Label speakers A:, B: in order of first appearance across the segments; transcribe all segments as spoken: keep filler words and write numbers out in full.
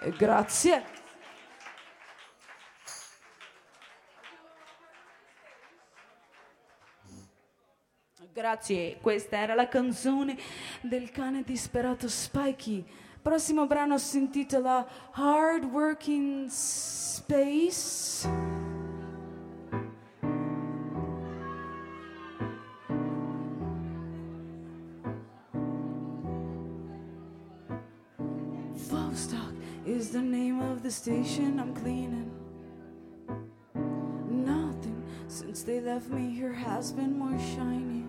A: Grazie. Grazie, questa era la canzone del cane disperato Spikey. Prossimo brano si intitola Hard Working Space. Vostok is the name of the station I'm cleaning. Nothing since they left me here has been more shiny.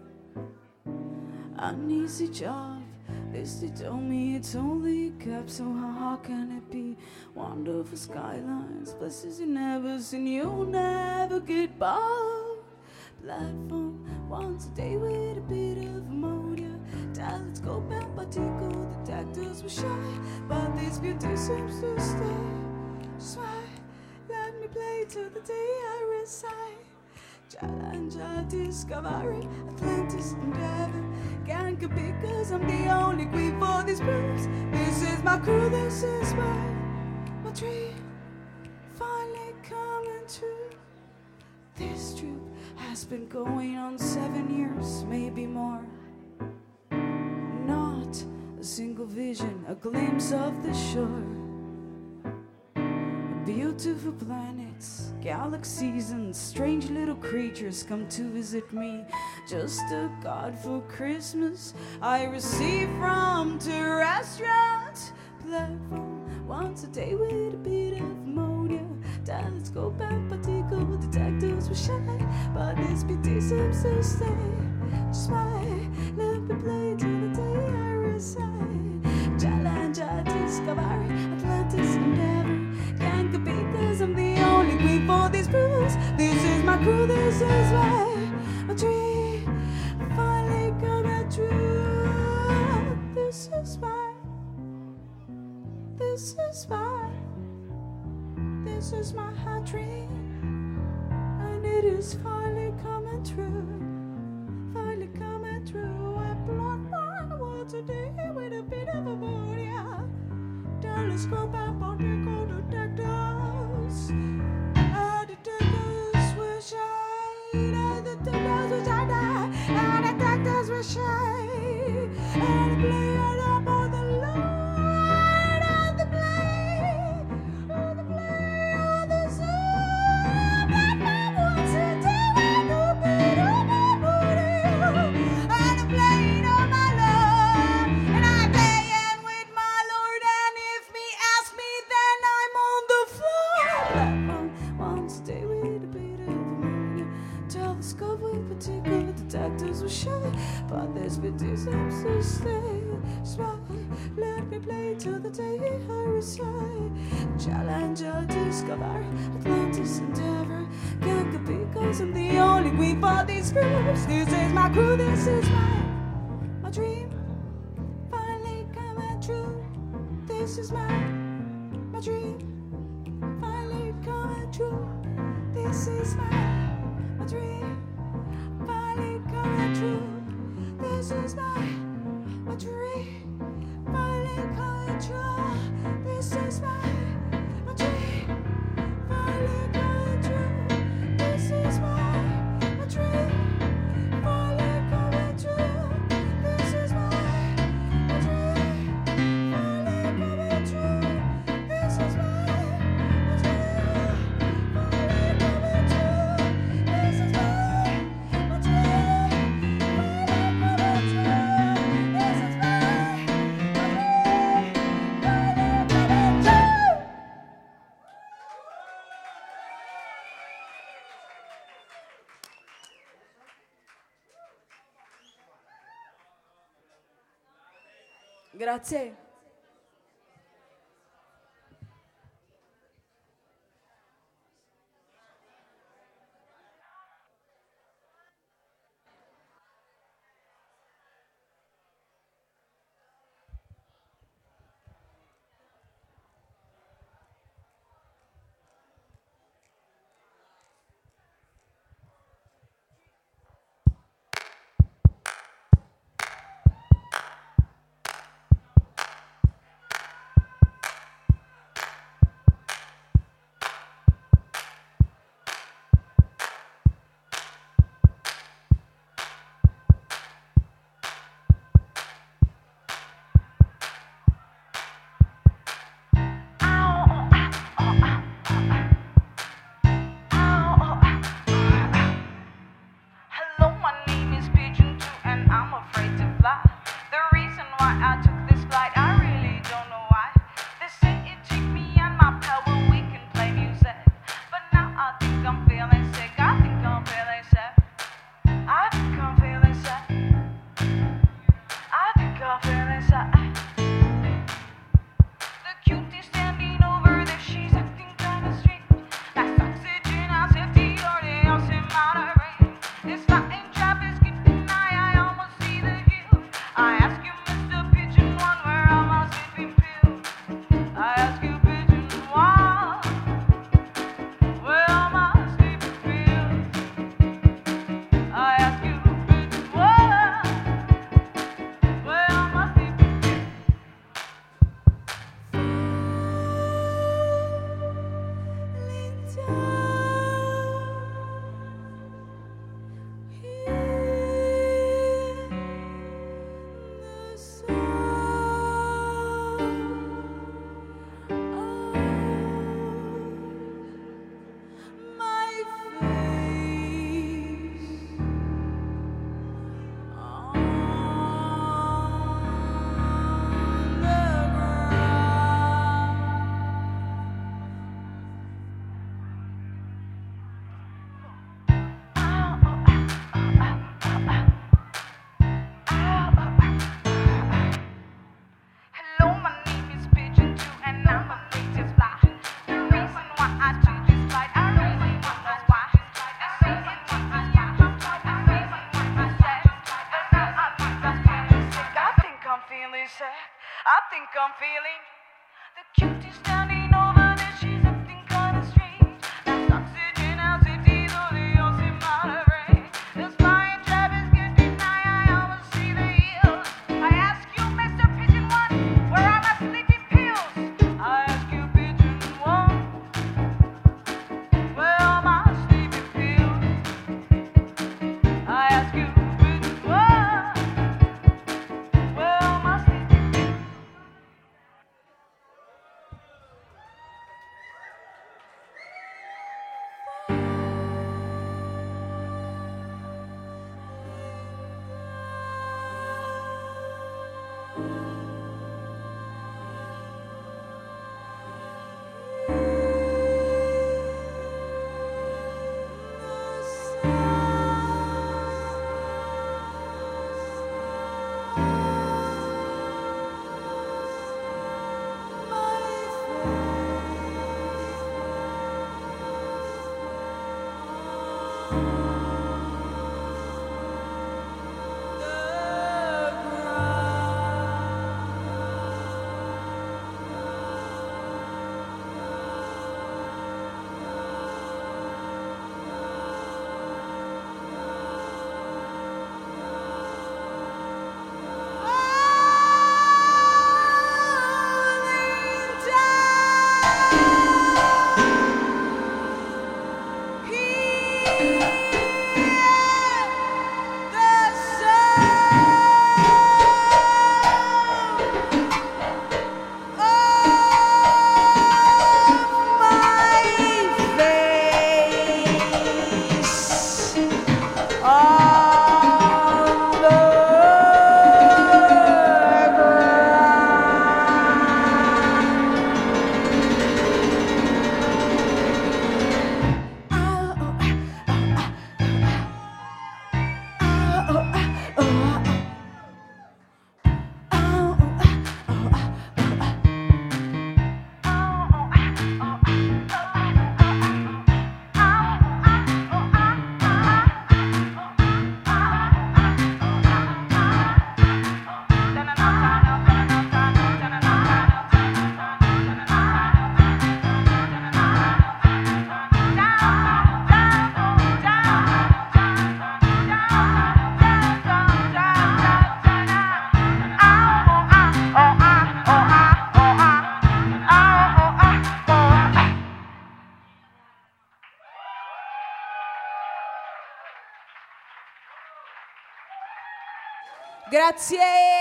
A: An easy job, this they told me it's only a cap, so how can it be? Wonderful skylines, places you never seen, you'll never get bored. Platform once a day with a bit of ammonia. Telescope and particle detectors were shy, but this beauty seems to stay. Just why, let me play till the day I resign. Challenger, Discovery, Atlantis, Endeavor. Can't compete cause I'm the only queen for these blues. This is my crew, this is my, my dream. Finally coming true. This troop has been going on seven years, maybe more. Not a single vision, a glimpse of the shore. Beautiful planets, galaxies, and strange little creatures come to visit me. Just a god for Christmas I receive from terrestrials. Platform once a day with a bit of ammonia. Telescope and particle detectors were shy, but this beauty seems to stay. Just why, let me play till the day I resign. Challenger, Discovery, Atlantis, Endeavor. Can't compete cause I'm the only queen for these brews. This is my crew, this is my, my dream. Finally coming true. This is my, this is my, this is my hot dream. And it is finally coming true. Finally coming true. I plot one once a day with a bit of a booty. Telescope and particle detectors. And detectors were shy. And detectors were shy. And detectors were shy. And the play up on the line. And the play. And the play on the sun. But my once a day with a bit of a booty. And the play on my love. And I play it with my Lord. And if me ask me, then I'm on the floor. Platform once a day with a bit of ammonia. Telescope with particle detectors were shy, but this beauty seems to stay. Smile, let me play till the day I resign. Challenger, Discovery, Atlantis, Endeavor. Can't compete cause I'm the only queen for these groups. This is my crew, this is my, my dream. Finally coming true. This is my, my dream. Finally coming true. This is my, my dream. Finally coming true. This is my, my dream. Finally coming true. This is my, my dream. Finally coming true. This is my, my dream. Finally coming true. This is my, my dream. Finally coming true. This is my, my dream. Finally coming true. This is my, my dream. Finally coming true. This is my, my dream. Finally coming true. Grazie. fly. The reason why I took this flight, I really don't know why. They say it take me and my power, we can play music. But now I think I'm feeling sick, I think I'm feeling sick. I think I'm feeling sick. I think I'm feeling sick. The cutie standing over there, she's acting kinda strange. That's oxygen, I'm safety, or the else in Monterey. This fighting trap is getting high, I almost see the hill. I ask you, Mister Pigeon One, where are my sleeping pills? I ask you, Pigeon One, where are my sleeping pills? I ask you, Pigeon One, where are my sleeping pills? Hello, my name is Pigeon Two, and I'm a native fly. The reason why I took this flight, I really don't know why. They say it took me and my power, I really want to say. But now I think I'm feeling sick. I think I'm feeling sick. I think I'm feeling. The cutie standing over there, she's acting kinda strange. That's oxygen, I'm safety, though the else in Monterey. This flying trap is getting high, I almost see the hills. I ask you, Mister Pigeon One, where are my sleeping pills? I ask you, Pigeon One, where are my sleeping pills? I ask you, Pigeon One, where are my sleeping pills?
B: Grazie.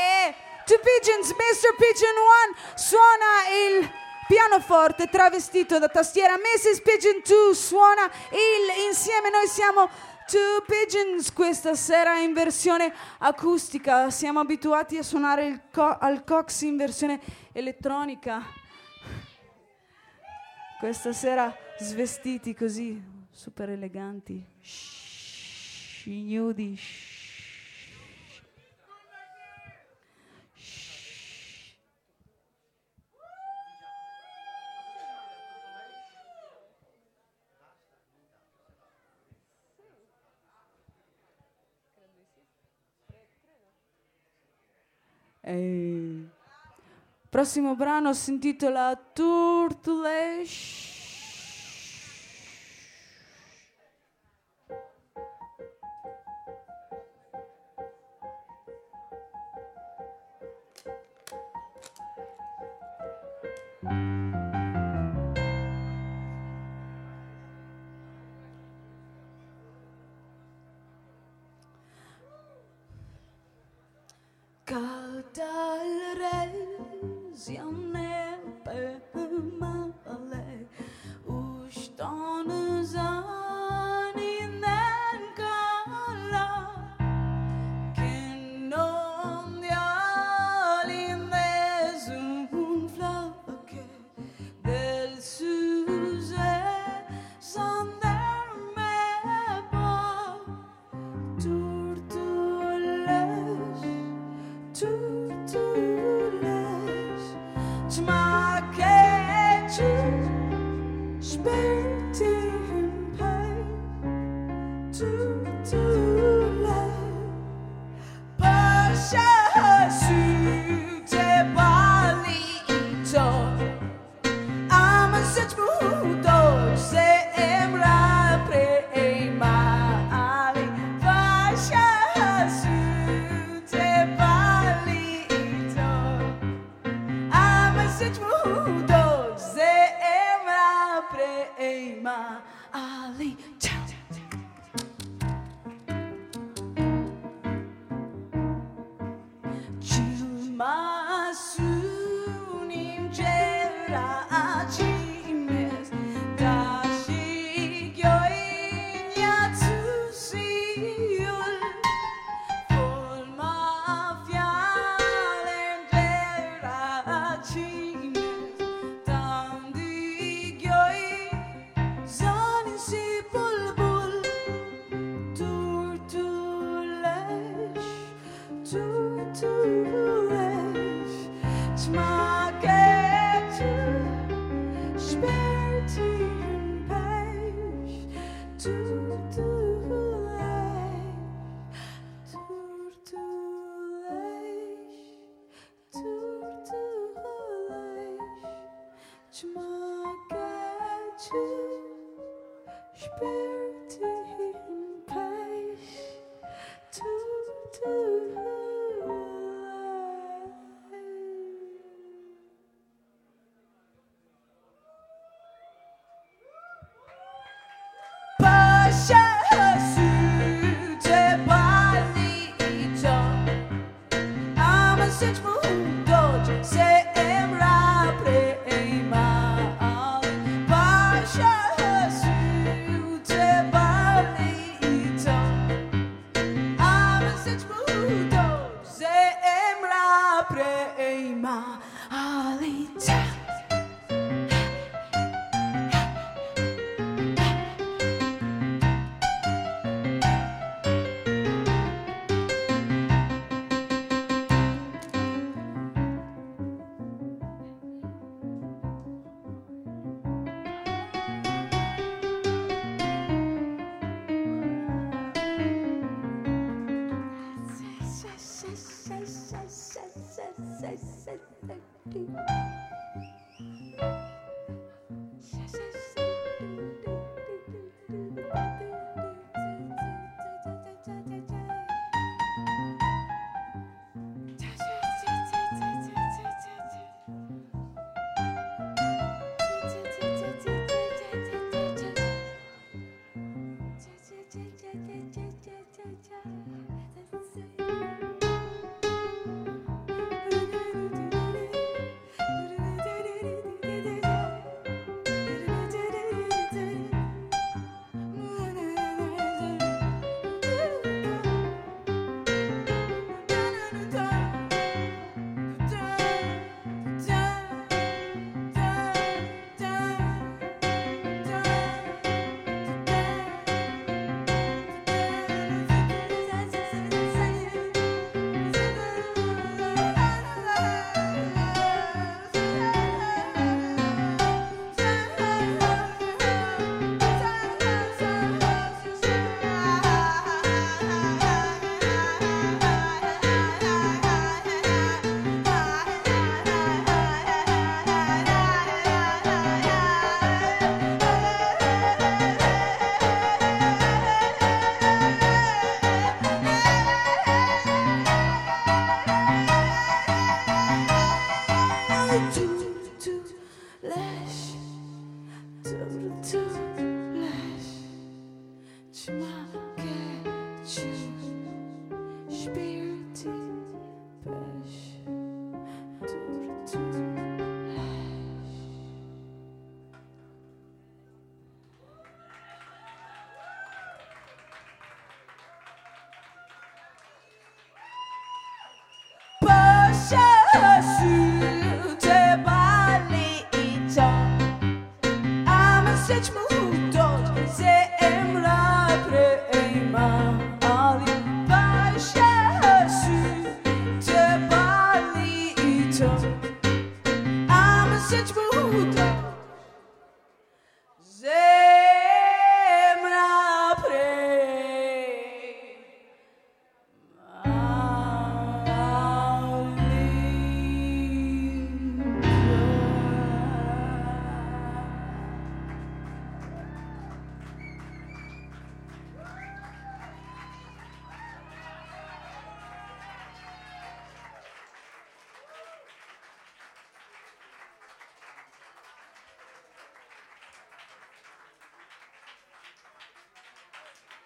B: Two Pigeons, mister Pigeon One suona il pianoforte travestito da tastiera, missus Pigeon Two suona il insieme. Noi siamo Two Pigeons questa sera in versione acustica. Siamo abituati a suonare il co- al Cox in versione elettronica. Questa sera svestiti così, super eleganti. Shh, ignudi. Shh. Il prossimo brano si intitola Turtleish.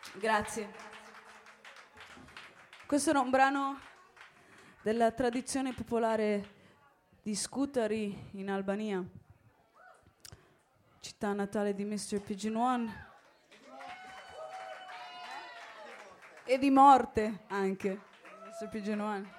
B: Grazie. Questo era un brano della tradizione popolare di Scutari in Albania, città natale di mister Pigeon One e di morte anche mister Pigeon One.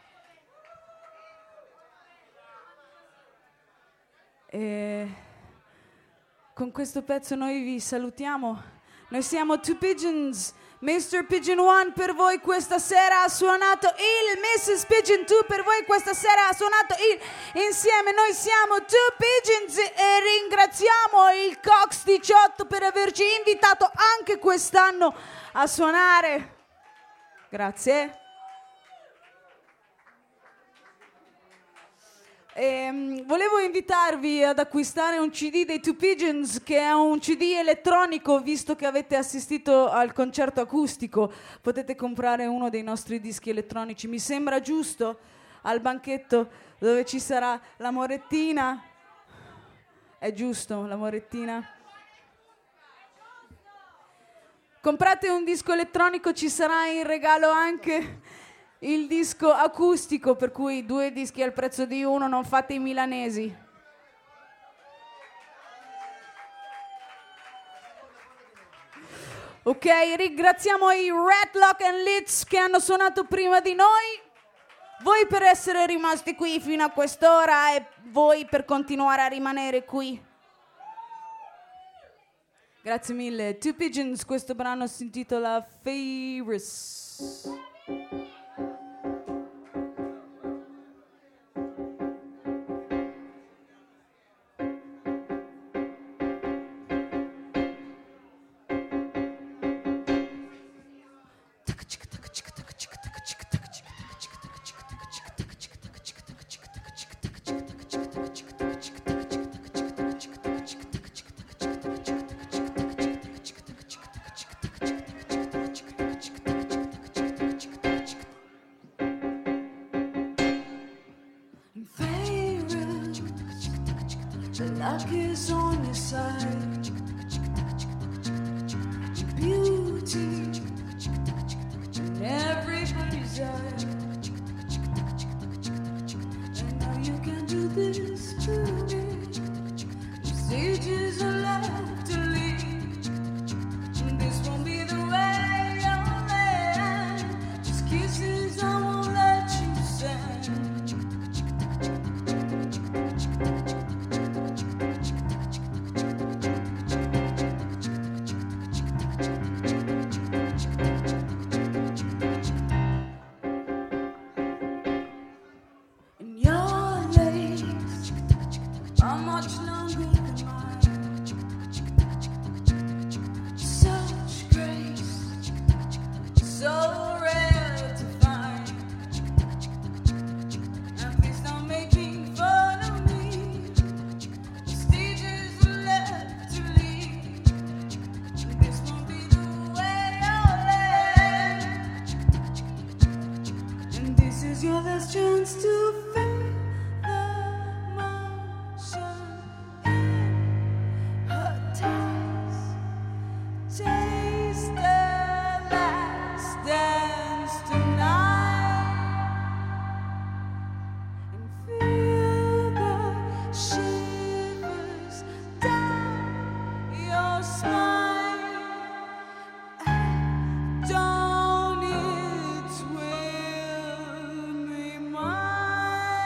B: E con questo pezzo noi vi salutiamo. Noi siamo Two Pigeons. mister Pigeon One per voi questa sera ha suonato il, missus Pigeon Two per voi questa sera ha suonato il. Insieme noi siamo Two Pigeons e ringraziamo il Cox diciotto per averci invitato anche quest'anno a suonare. Grazie. E, volevo invitarvi ad acquistare un C D dei Two Pigeons, che è un C D elettronico, visto che avete assistito al concerto acustico. Potete comprare uno dei nostri dischi elettronici, mi sembra giusto, al banchetto dove ci sarà la Morettina. È giusto, la Morettina. Comprate un disco elettronico, ci sarà in regalo anche il disco acustico, per cui due dischi al prezzo di uno, non fate i milanesi. Ok, ringraziamo i Ratlock and Litz che hanno suonato prima di noi, voi per essere rimasti qui fino a quest'ora e voi per continuare a rimanere qui. Grazie mille. Two Pigeons, questo brano si intitola Favorites. Luck is on your side. Beauty in everybody's eye. And now you can do this to me. The stages are left to leave. This won't be the way you'll end. Just kisses I won't let you send. Your last chance to feel the motion in her ties. Taste the last dance tonight and feel the shivers down your spine. Don't it will be mine?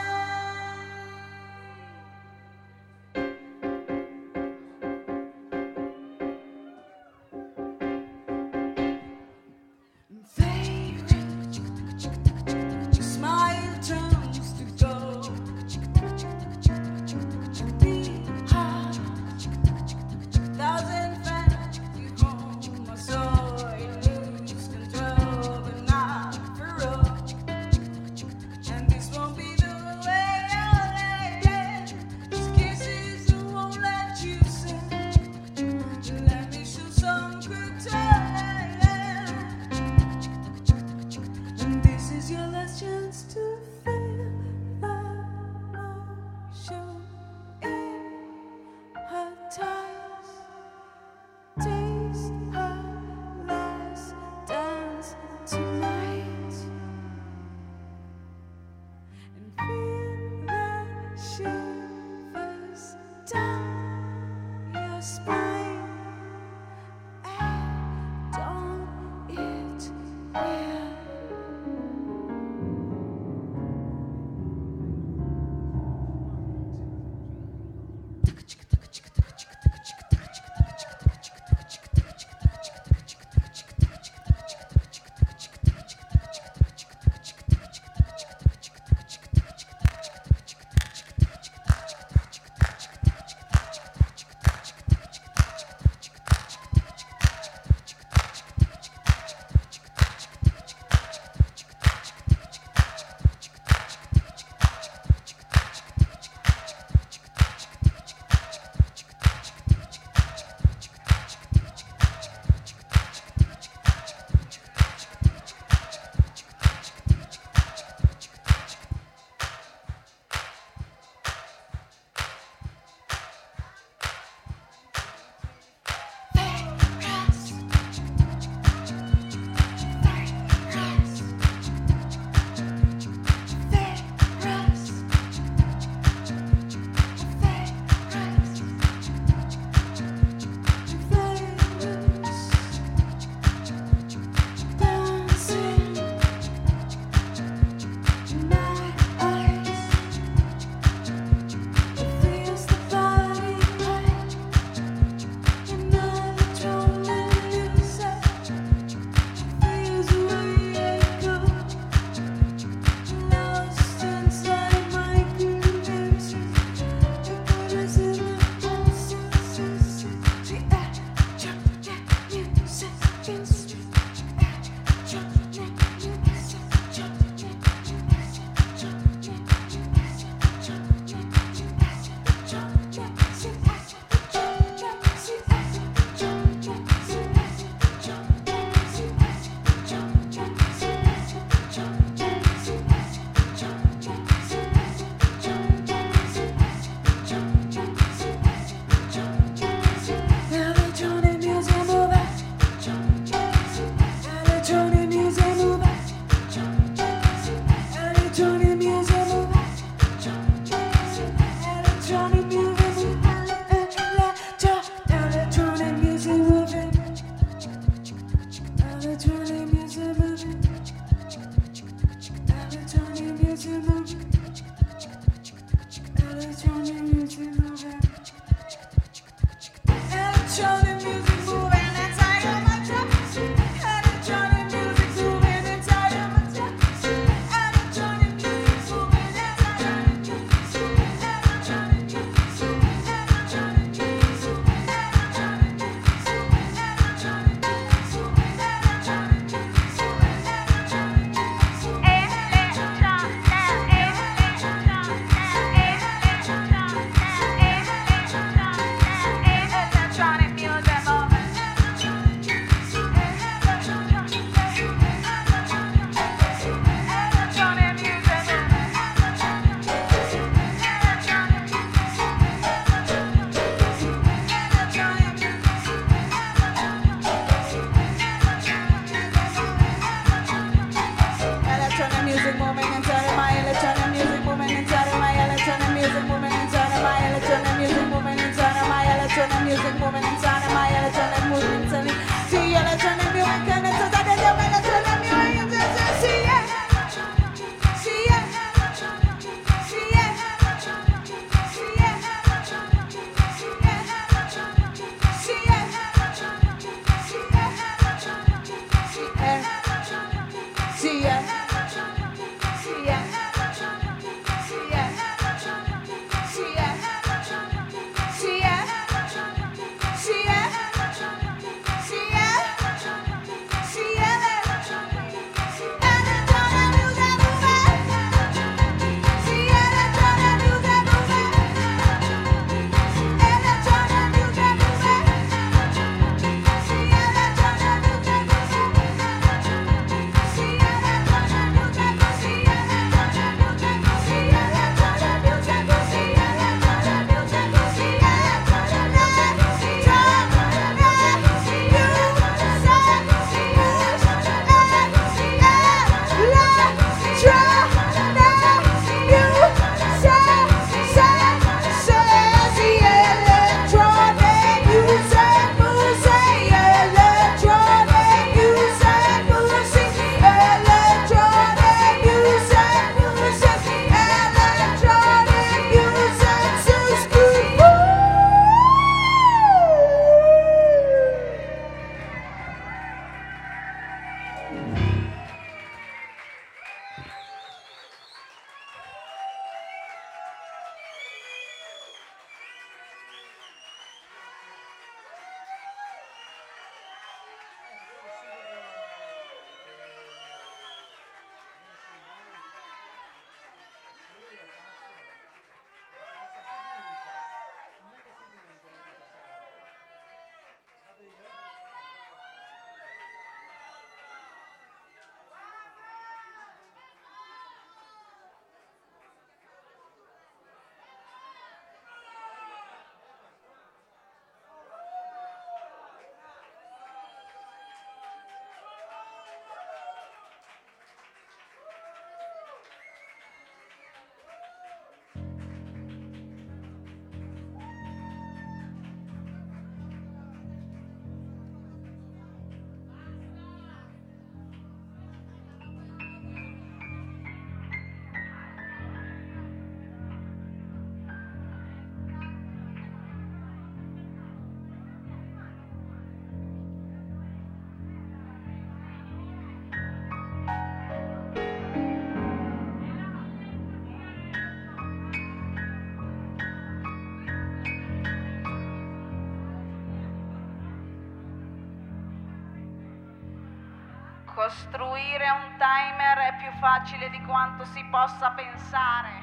B: Costruire un timer è più facile di quanto si possa pensare.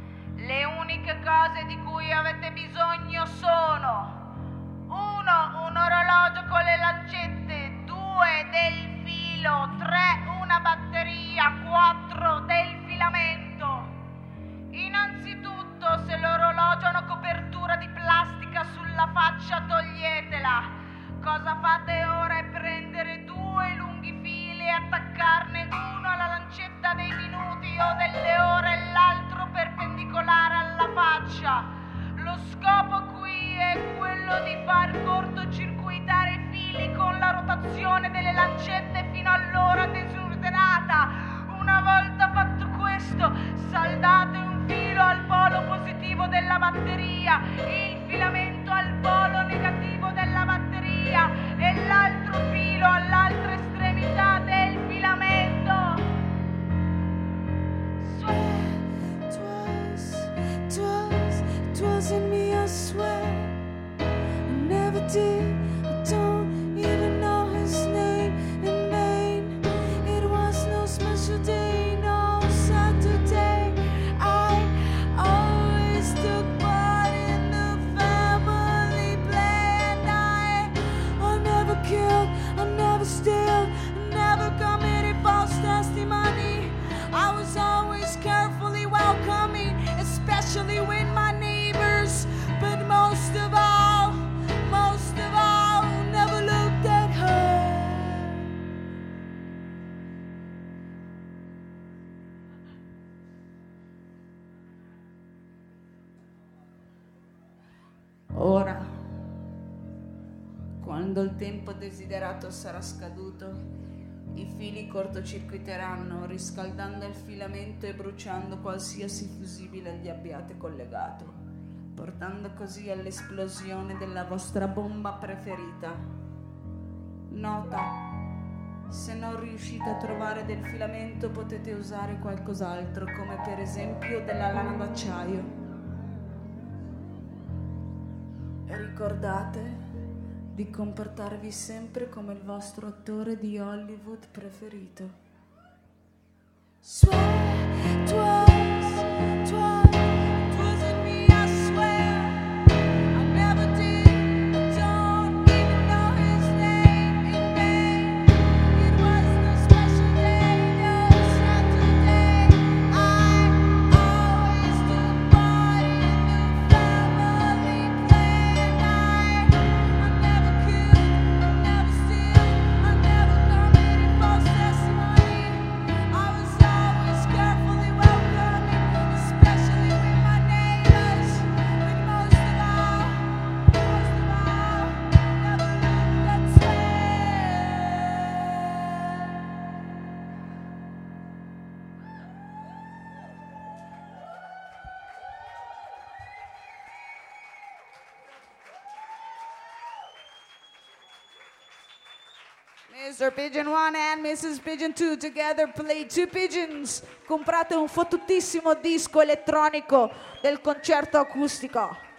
B: Le uniche cose di cui avete bisogno sono: uno, un orologio con le lancette, due, del filo, tre, una batteria, quattro, del filamento. Innanzitutto, se l'orologio ha una copertura di plastica sulla faccia, toglietela. Cosa fate ora è prendere due lunghi fili e attaccarne uno alla lancetta dei minuti o delle ore e l'altro perpendicolare alla faccia. Lo scopo qui è quello di far cortocircuitare i fili con la rotazione delle lancette fino all'ora desiderata. Una volta fatto questo, Saldate un filo al polo positivo della batteria, il filamento al polo negativo della batteria e l'altro filo all'altra estremità del filamento.
A: Swear, twas, twas, twasn't me, I swear. I never did, I don't even know his name in vain. It was no special day, no Saturday. I always took part in the family play, and I, I never killed, I never steal, I never committed false testimony. I was always carefully welcoming, especially with my neighbors, but most of all, most of all, never looked at her.
B: Ora, quando il tempo desiderato sarà scaduto, i fili cortocircuiteranno, riscaldando il filamento e bruciando qualsiasi fusibile gli abbiate collegato, portando così all'esplosione della vostra bomba preferita. Nota: se non riuscite a trovare del filamento potete usare qualcos'altro, come per esempio della lana d'acciaio. E ricordate di comportarvi sempre come il vostro attore di Hollywood preferito.
A: Swear, twas, twas, twasn't me, I swear. I never did, I don't even know his name in vain. It was no special day, no Saturday. I always took part in the family play, and I, I never killed, I never steal, I never committed false testimony. I was always carefully welcoming, especially with my neighbors. But most of all, most of all, never looked at swear.
B: mister Pigeon one and missus Pigeon two together play Two Pigeons. Comprate un fottutissimo disco elettronico del concerto acustico.